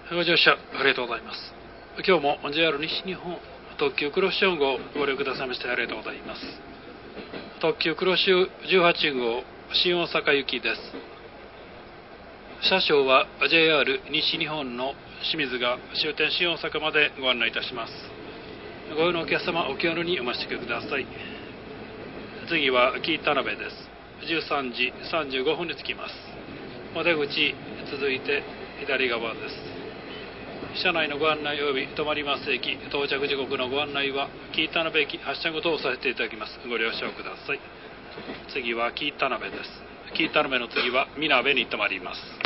ご乗車ありがとうございます。今日も JR 西日本特急黒潮号をご利用くださいましてありがとうございます。特急黒潮18号新大阪行きです。車掌は JR 西日本の清水が終点新大阪までご案内いたします。ご用のお客様、お気軽にお待ちください。次は紀伊田辺です。13時35分に着きます。お出口続いて左側です。車内のご案内及び止まります駅、到着時刻のご案内は紀伊田辺駅発車後とさせていただきます。ご了承ください。次は紀伊田辺です。紀伊田辺の次はみなべに停まります。